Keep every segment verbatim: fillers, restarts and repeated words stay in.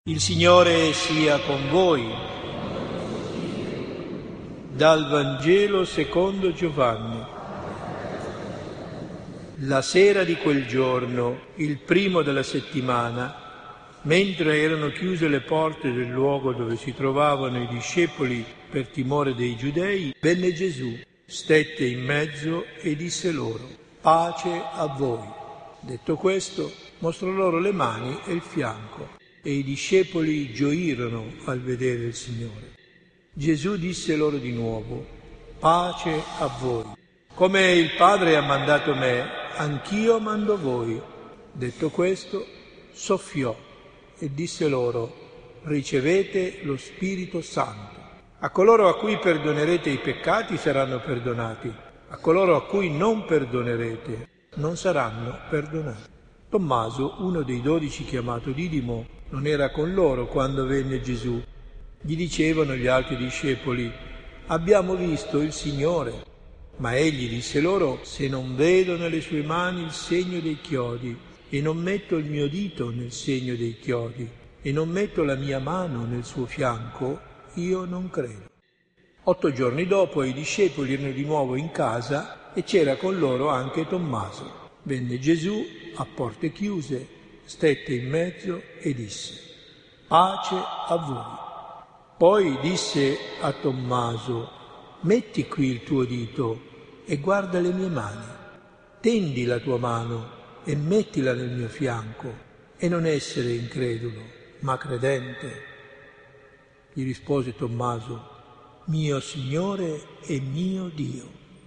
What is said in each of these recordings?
Il Signore sia con voi. Dal Vangelo secondo Giovanni. La sera di quel giorno, il primo della settimana, mentre erano chiuse le porte del luogo dove si trovavano i discepoli per timore dei Giudei, venne Gesù, stette in mezzo e disse loro: pace a voi. Detto questo, mostrò loro le mani e il fianco. E i discepoli gioirono al vedere il Signore. Gesù disse loro di nuovo: pace a voi. Come il Padre ha mandato me, anch'io mando voi. Detto questo, soffiò e disse loro: ricevete lo Spirito Santo. A coloro a cui perdonerete i peccati saranno perdonati, a coloro a cui non perdonerete non saranno perdonati. Tommaso, uno dei dodici chiamato Didimo, non era con loro quando venne Gesù. Gli dicevano gli altri discepoli: abbiamo visto il Signore. Ma egli disse loro: se non vedo nelle sue mani il segno dei chiodi, e non metto il mio dito nel segno dei chiodi, e non metto la mia mano nel suo fianco, io non credo. Otto giorni dopo i discepoli erano di nuovo in casa e c'era con loro anche Tommaso. Venne Gesù a porte chiuse, stette in mezzo e disse: pace a voi. Poi disse a Tommaso: metti qui il tuo dito e guarda le mie mani. Tendi la tua mano e mettila nel mio fianco, e non essere incredulo, ma credente. Gli rispose Tommaso: mio Signore e mio Dio.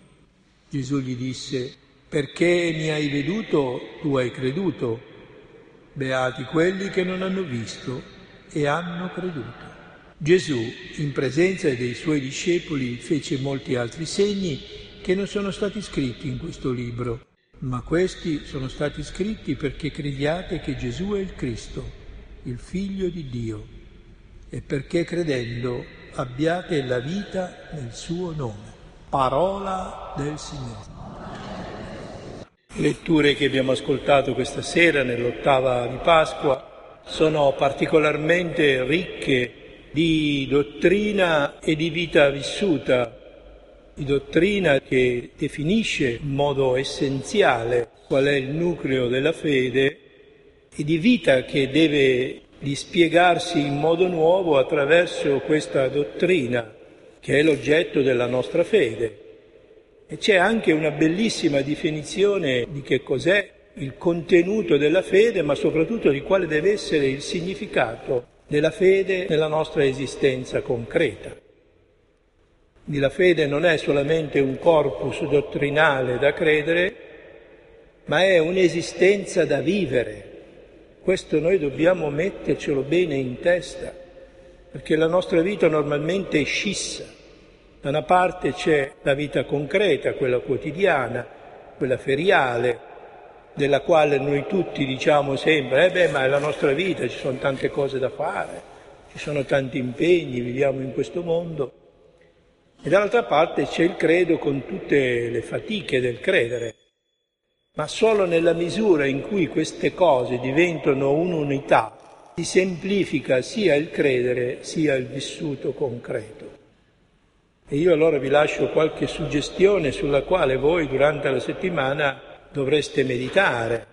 Gesù gli disse: perché mi hai veduto, tu hai creduto. Beati quelli che non hanno visto e hanno creduto. Gesù, in presenza dei suoi discepoli, fece molti altri segni che non sono stati scritti in questo libro, ma questi sono stati scritti perché crediate che Gesù è il Cristo, il Figlio di Dio, e perché credendo abbiate la vita nel suo nome. Parola del Signore. Le letture che abbiamo ascoltato questa sera nell'ottava di Pasqua sono particolarmente ricche di dottrina e di vita vissuta, di dottrina che definisce in modo essenziale qual è il nucleo della fede, e di vita che deve dispiegarsi in modo nuovo attraverso questa dottrina che è l'oggetto della nostra fede. E c'è anche una bellissima definizione di che cos'è il contenuto della fede, ma soprattutto di quale deve essere il significato della fede nella nostra esistenza concreta. Quindi la fede non è solamente un corpus dottrinale da credere, ma è un'esistenza da vivere. Questo noi dobbiamo mettercelo bene in testa, perché la nostra vita normalmente è scissa. Da una parte c'è la vita concreta, quella quotidiana, quella feriale, della quale noi tutti diciamo sempre: eh beh, ma è la nostra vita, ci sono tante cose da fare, ci sono tanti impegni, viviamo in questo mondo. E dall'altra parte c'è il credo con tutte le fatiche del credere. Ma solo nella misura in cui queste cose diventano un'unità si semplifica sia il credere sia il vissuto concreto. E io allora vi lascio qualche suggestione sulla quale voi durante la settimana dovreste meditare.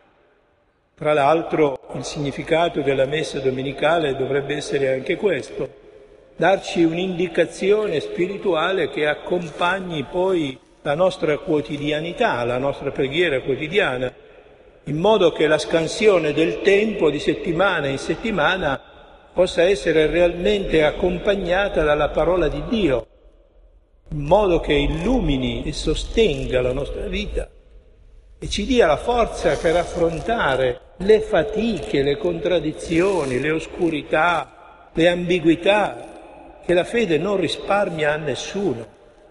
Tra l'altro il significato della messa domenicale dovrebbe essere anche questo: darci un'indicazione spirituale che accompagni poi la nostra quotidianità, la nostra preghiera quotidiana, in modo che la scansione del tempo di settimana in settimana possa essere realmente accompagnata dalla parola di Dio, in modo che illumini e sostenga la nostra vita e ci dia la forza per affrontare le fatiche, le contraddizioni, le oscurità, le ambiguità, che la fede non risparmia a nessuno.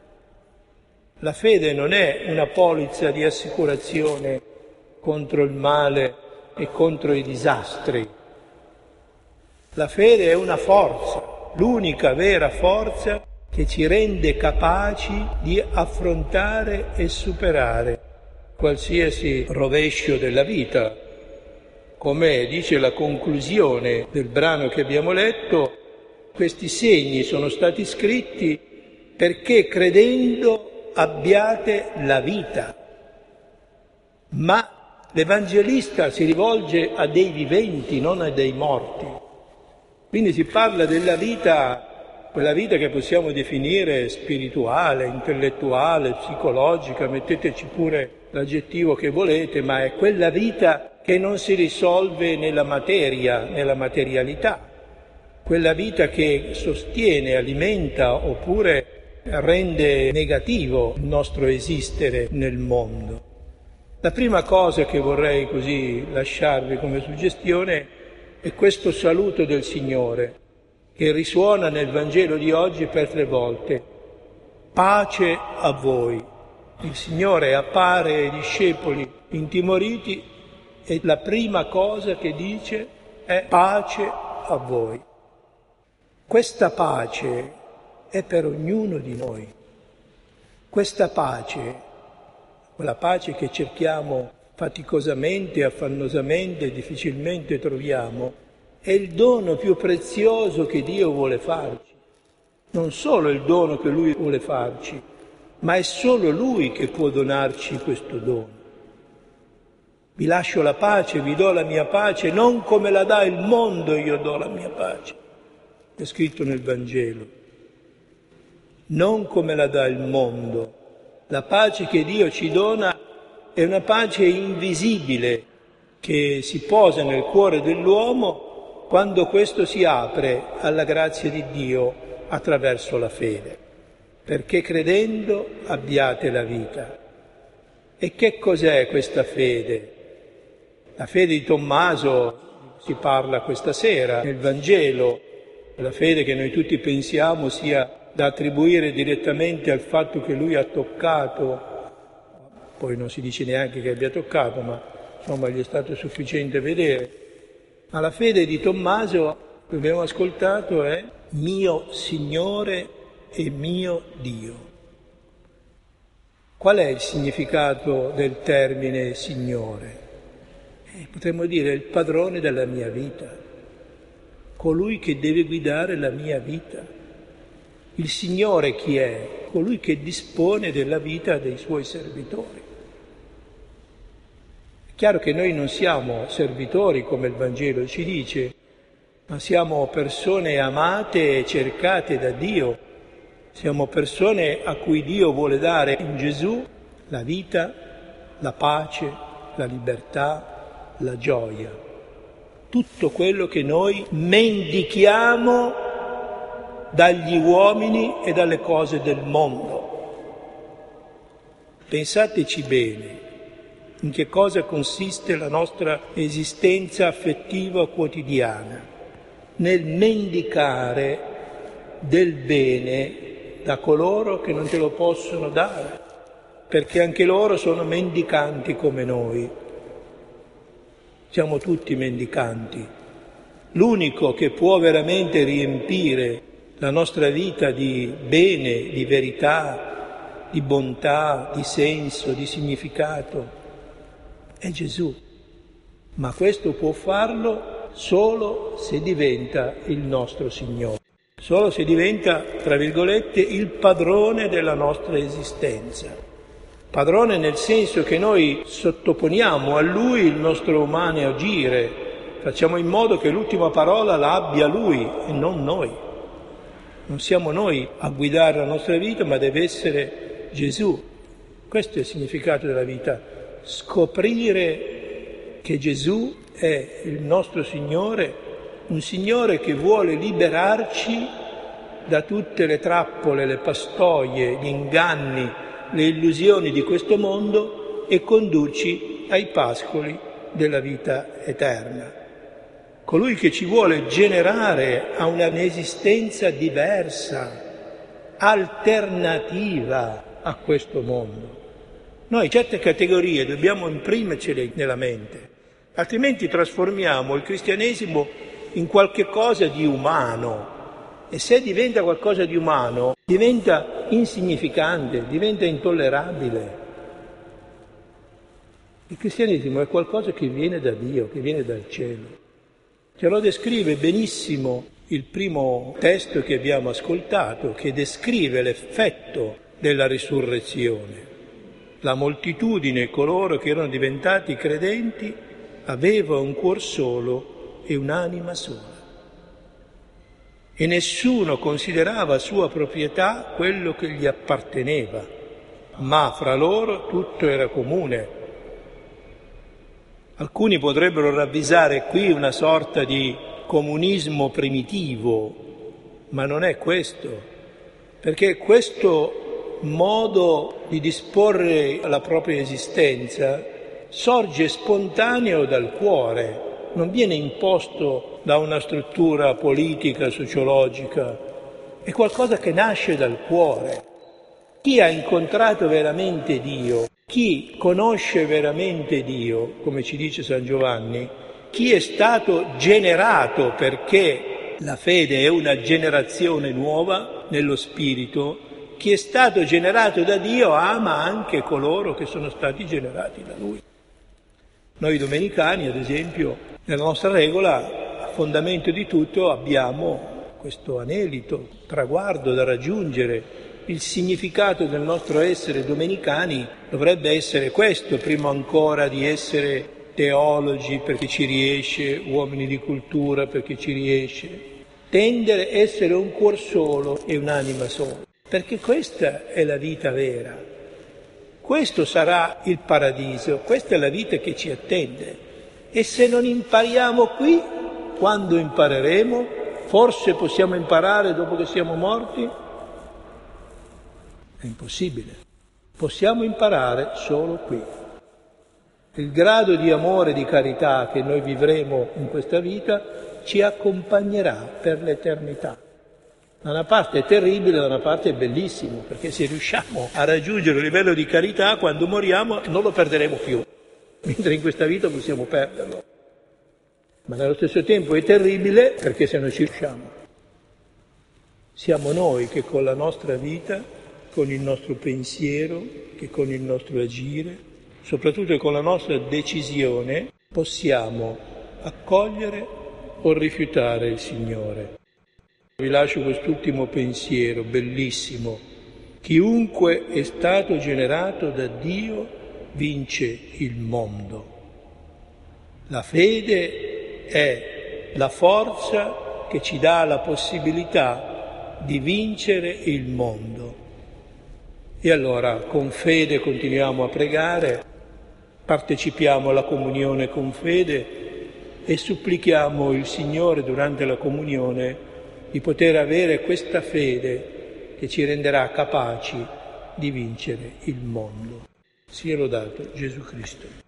La fede non è una polizza di assicurazione contro il male e contro i disastri. La fede è una forza, l'unica vera forza che ci rende capaci di affrontare e superare qualsiasi rovescio della vita, come dice la conclusione del brano che abbiamo letto, questi segni sono stati scritti perché credendo abbiate la vita. Ma l'Evangelista si rivolge a dei viventi, non a dei morti. Quindi si parla della vita, quella vita che possiamo definire spirituale, intellettuale, psicologica, metteteci pure l'aggettivo che volete, ma è quella vita che non si risolve nella materia, nella materialità, quella vita che sostiene, alimenta oppure rende negativo il nostro esistere nel mondo. La prima cosa che vorrei così lasciarvi come suggestione è questo saluto del Signore, che risuona nel Vangelo di oggi per tre volte. Pace a voi. Il Signore appare ai discepoli intimoriti e la prima cosa che dice è pace a voi. Questa pace è per ognuno di noi. Questa pace, quella pace che cerchiamo faticosamente, affannosamente, difficilmente troviamo, è il dono più prezioso che Dio vuole farci. Non solo il dono che Lui vuole farci, ma è solo Lui che può donarci questo dono. Vi lascio la pace, vi do la mia pace, non come la dà il mondo io do la mia pace. È scritto nel Vangelo. Non come la dà il mondo. La pace che Dio ci dona è una pace invisibile che si posa nel cuore dell'uomo quando questo si apre alla grazia di Dio attraverso la fede. Perché credendo abbiate la vita. E che cos'è questa fede? La fede di Tommaso si parla questa sera nel Vangelo, la fede che noi tutti pensiamo sia da attribuire direttamente al fatto che lui ha toccato, poi non si dice neanche che abbia toccato, ma insomma gli è stato sufficiente vedere. Ma la fede di Tommaso, che abbiamo ascoltato, è mio Signore e mio Dio. Qual è il significato del termine Signore? Eh, potremmo dire il padrone della mia vita, colui che deve guidare la mia vita. Il Signore chi è? Colui che dispone della vita dei suoi servitori. È chiaro che noi non siamo servitori, come il Vangelo ci dice, ma siamo persone amate e cercate da Dio. Siamo persone a cui Dio vuole dare in Gesù la vita, la pace, la libertà, la gioia. Tutto quello che noi mendichiamo dagli uomini e dalle cose del mondo. Pensateci bene in che cosa consiste la nostra esistenza affettiva quotidiana, nel mendicare del bene da coloro che non te lo possono dare, perché anche loro sono mendicanti come noi. Siamo tutti mendicanti. L'unico che può veramente riempire la nostra vita di bene, di verità, di bontà, di senso, di significato è Gesù. Ma questo può farlo solo se diventa il nostro Signore, solo se diventa, tra virgolette, il padrone della nostra esistenza. Padrone nel senso che noi sottoponiamo a Lui il nostro umano agire, facciamo in modo che l'ultima parola la abbia Lui e non noi. Non siamo noi a guidare la nostra vita, ma deve essere Gesù. Questo è il significato della vita, scoprire che Gesù è il nostro Signore, un Signore che vuole liberarci da tutte le trappole, le pastoie, gli inganni, le illusioni di questo mondo e condurci ai pascoli della vita eterna. Colui che ci vuole generare a un'esistenza diversa, alternativa a questo mondo. Noi certe categorie dobbiamo imprimercele nella mente, altrimenti trasformiamo il cristianesimo in qualche cosa di umano. E se diventa qualcosa di umano, diventa insignificante, diventa intollerabile. Il cristianesimo è qualcosa che viene da Dio, che viene dal cielo. Ce lo descrive benissimo il primo testo che abbiamo ascoltato, che descrive l'effetto della risurrezione. La moltitudine, coloro che erano diventati credenti, aveva un cuor solo e un'anima sola. E nessuno considerava sua proprietà quello che gli apparteneva, ma fra loro tutto era comune. Alcuni potrebbero ravvisare qui una sorta di comunismo primitivo, ma non è questo, perché questo modo di disporre la propria esistenza sorge spontaneo dal cuore, non viene imposto da una struttura politica, sociologica, è qualcosa che nasce dal cuore. Chi ha incontrato veramente Dio, chi conosce veramente Dio, come ci dice San Giovanni, chi è stato generato, perché la fede è una generazione nuova nello spirito, chi è stato generato da Dio ama anche coloro che sono stati generati da Lui. Noi domenicani, ad esempio, nella nostra regola, a fondamento di tutto, abbiamo questo anelito, traguardo da raggiungere. Il significato del nostro essere domenicani dovrebbe essere questo, prima ancora di essere teologi perché ci riesce, uomini di cultura perché ci riesce, tendere a essere un cuor solo e un'anima sola, perché questa è la vita vera, questo sarà il paradiso, questa è la vita che ci attende. E se non impariamo qui, quando impareremo? Forse possiamo imparare dopo che siamo morti? È impossibile. Possiamo imparare solo qui. Il grado di amore e di carità che noi vivremo in questa vita ci accompagnerà per l'eternità. Da una parte è terribile, da una parte è bellissimo, perché se riusciamo a raggiungere il livello di carità, quando moriamo non lo perderemo più, mentre in questa vita possiamo perderlo. Ma nello stesso tempo è terribile perché se non ci riusciamo. Siamo noi che con la nostra vita, con il nostro pensiero, che con il nostro agire, soprattutto con la nostra decisione, possiamo accogliere o rifiutare il Signore. Vi lascio quest'ultimo pensiero, bellissimo. Chiunque è stato generato da Dio vince il mondo. La fede è la forza che ci dà la possibilità di vincere il mondo. E allora con fede continuiamo a pregare, partecipiamo alla comunione con fede e supplichiamo il Signore durante la comunione di poter avere questa fede che ci renderà capaci di vincere il mondo. Sia lodato Gesù Cristo.